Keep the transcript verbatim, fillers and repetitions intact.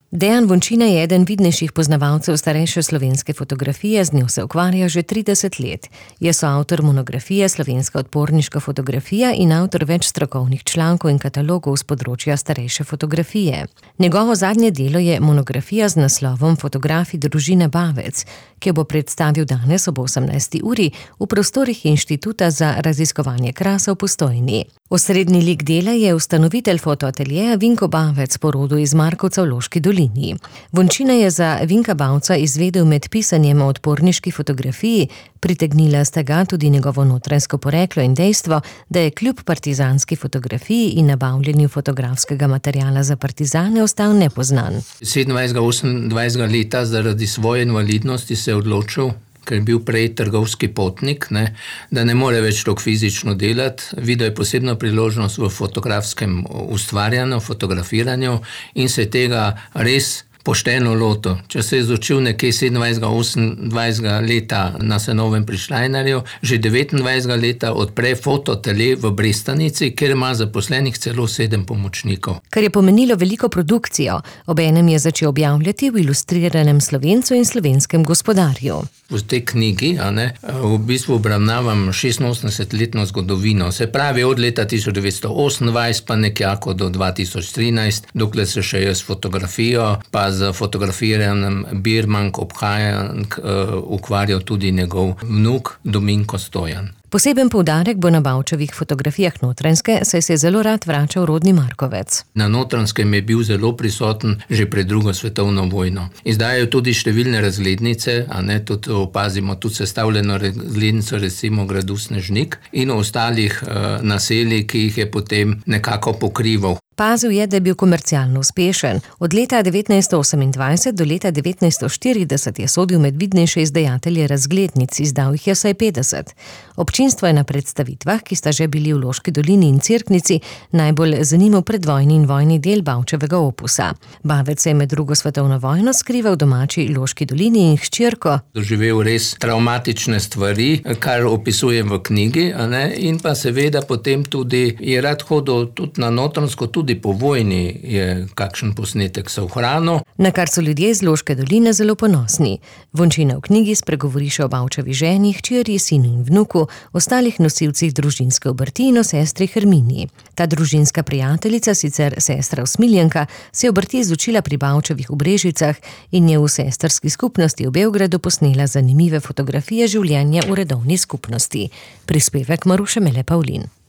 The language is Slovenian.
Dejan Vončina je eden vidnejših poznavalcev starejše slovenske fotografije, z njo se ukvarja že trideset let. Je soavtor monografije Slovenska odporniška fotografija in avtor več strokovnih člankov in katalogov z področja starejše fotografije. Njegovo zadnje delo je monografija z naslovom Fotografi družine Bavec, ki jo bo predstavil danes ob osemnajsti uri v prostorih Inštituta za raziskovanje krasa v Postojni. Osrednji lik dela je ustanovitelj fotoateljeja Vinko Bavec po rodu iz Markovca v Loški dolini. Vončina je za Vinka Bavca izvedel med pisanjem o odporniški fotografiji, pritegnila sta ga tudi njegovo notranjsko poreklo in dejstvo, da je kljub partizanski fotografiji in nabavljanju fotografskega materiala za partizane ostal nepoznan. sedemindvajsetega, osemindvajsetega leta zaradi svoje invalidnosti se je odločil, ker je bil prej trgovski potnik, ne, da ne more več toliko fizično delati. Videl je posebno priložnost v fotografskem ustvarjanju, fotografiranju in se tega res pošteno loto. Če se je izučil nekje sedemindvajsetega, osemindvajsetega leta na Senovem pri Šlajnarju, že devetindvajsetega leta odpre fotoatelje v Brestanici, kjer ima zaposlenih celo sedem pomočnikov. Kar je pomenilo veliko produkcijo, obenem je začel objavljati v Ilustriranem Slovencu in Slovenskem gospodarju. V tej knjigi, a ne, v bistvu obravnavam šestinosemdesetletno zgodovino, se pravi od leta tisoč devetsto osemindvajset pa nekako do dva tisoč trinajst, dokler se še jaz fotografijo, pa z fotografiranjem birmank, obhajank uh, ukvarjal tudi njegov vnuk Dominko Stojan. Poseben poudarek bo na Bavčevih fotografijah Notranjske, saj se je zelo rad vračal rodni Markovec. Na Notranjskem je bil zelo prisoten že pred drugo svetovno vojno. Izdajajo tudi številne razglednice, a ne, tudi opazimo tudi sestavljeno razglednico recimo gradu Snežnik in ostalih uh, naselij, ki jih je potem nekako pokrival. Pazil je, da je bil komercialno uspešen. Od leta devetnajststo osemindvajset do leta devetnajststo štirideset je sodil med vidnejše izdajatelje razglednic, izdal jih je vsaj petdeset. Občinstvo je na predstavitvah, ki sta že bili v Loški dolini in Cerknici, najbolj zanimal predvojni in vojni del Bavčevega opusa. Bavec se je med drugo svetovno vojno skrival v domači Loški dolini in hčerko doživel res travmatične stvari, kar opisujem v knjigi, a ne, in pa seveda potem tudi je rad hodil tudi na Notranjsko, tudi po vojni je kakšen posnetek se ohranil. Na kar so ljudje iz Loške doline zelo ponosni. Vončina v knjigi spregovori še o Bavčevi ženi, hčeri, sinu in vnuku, ostalih nosilcih družinske obrti in o sestri Herminiji. Ta družinska prijateljica, sicer sestra Usmiljenka, se je obrti izučila pri Bavčevih v Brežicah in je v sestrski skupnosti v Beogradu posnela zanimive fotografije življenja v redovni skupnosti. Prispevek Maruše Mele Pavlin.